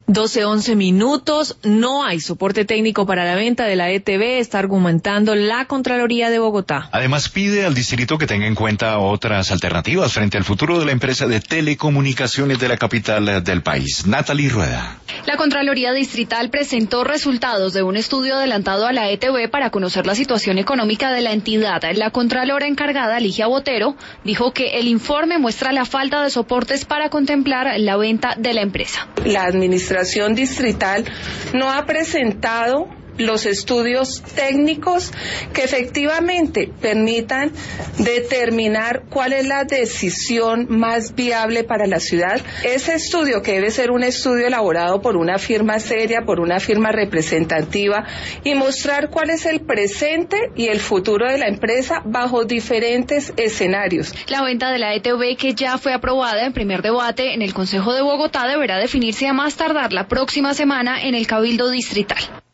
12:11. No hay soporte técnico para la venta de la ETB, está argumentando la Contraloría de Bogotá. Además, pide al distrito que tenga en cuenta otras alternativas frente al futuro de la empresa de telecomunicaciones de la capital del país. Natalie Rueda. La Contraloría Distrital presentó resultados de un estudio adelantado a la ETB para conocer la situación económica de la entidad. La Contralora encargada, Ligia Botero, dijo que el informe muestra la falta de soportes para contemplar la venta de la empresa. La administración distrital no ha presentado los estudios técnicos que efectivamente permitan determinar cuál es la decisión más viable para la ciudad. Ese estudio, que debe ser un estudio elaborado por una firma seria, por una firma representativa, y mostrar cuál es el presente y el futuro de la empresa bajo diferentes escenarios. La venta de la ETB, que ya fue aprobada en primer debate en el Consejo de Bogotá, deberá definirse a más tardar la próxima semana en el Cabildo Distrital.